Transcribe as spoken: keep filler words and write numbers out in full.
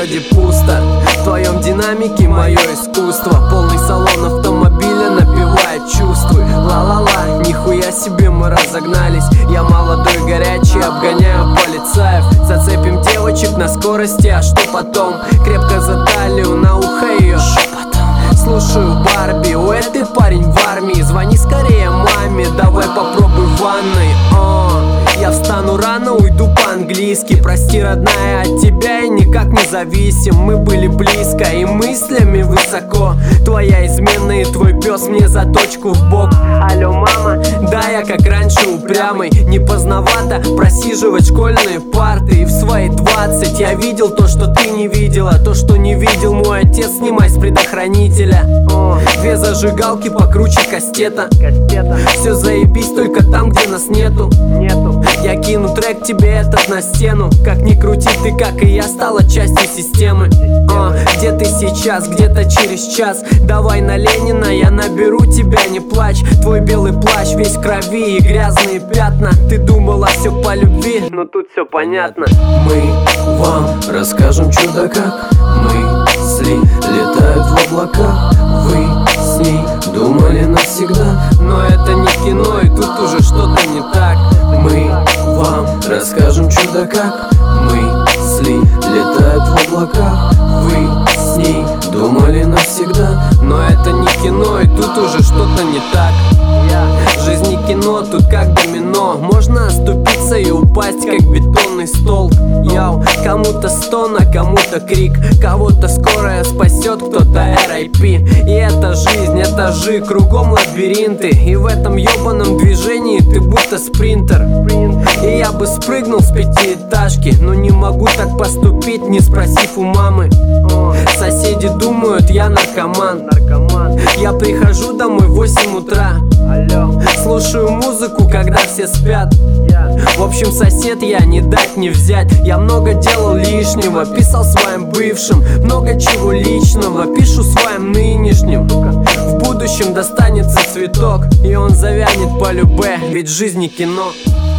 городе пусто. В твоем динамике мое искусство. Полный салон автомобиля напевает чувствуй. Ла-ла-ла, нихуя себе мы разогнались. Я молодой горячий, обгоняю полицаев. Зацепим девочек на скорости, а что потом? Крепко за талию, на ухо ее шепотом. Слушаю Барби, у этой парень в армии. Звони скорее маме, давай попробуй в ванной. О, я встану рано, уйду по-английски. Прости, родная, от тебя я никак не зависим. Мы были близко и мыслями высоко. Твоя измена и твой пес мне заточку в бок. Алло, мама, да, я как раньше упрямый. Не поздновато просиживать школьные парты. И в свои двадцать я видел то, что ты не видела. То, что не видел мой отец, снимай с предохранителя. О, две зажигалки покруче кастета. Кастета. Все заебись, только там, где нас нету. Нету. Я кину трек тебе этот на стену. Как ни крути, ты, как и я, стала частью системы. О, где ты сейчас, где-то через час. Давай на Ленина, я наберу тебя, не плачь. Твой белый плащ весь в крови и грязные пятна. Ты думала все по любви, но тут все понятно. Мы вам расскажем чудо как. Мысли летают в облаках. Вы с ней думали навсегда. Но это не кино, и тут уже что-то не так. Мы вам расскажем чудо как. Мысли летают в облаках. Вы с ней думали навсегда. Но это не кино, и тут уже что-то не так. Жизнь не кино, тут как домино. Можно оступиться и упасть, как бетонный столб. Яу, кому-то стон, а кому-то крик. Кого-то скорая спасет, кто-то эр ай пи. И это жизнь, этажи, кругом лабиринты. И в этом ебаном движении ты будто спринтер. И я бы спрыгнул с пятиэтажки, но не могу так поступить, не спросив у мамы. Соседи думают, я наркоман. Я прихожу домой в восемь утра. Слушаю музыку, когда все спят. В общем, сосед я, не дать не взять. Я много делал лишнего, писал своим бывшим. Много чего личного, пишу своим нынешним. В будущем достанется цветок, и он завянет по любэ, ведь жизнь не кино.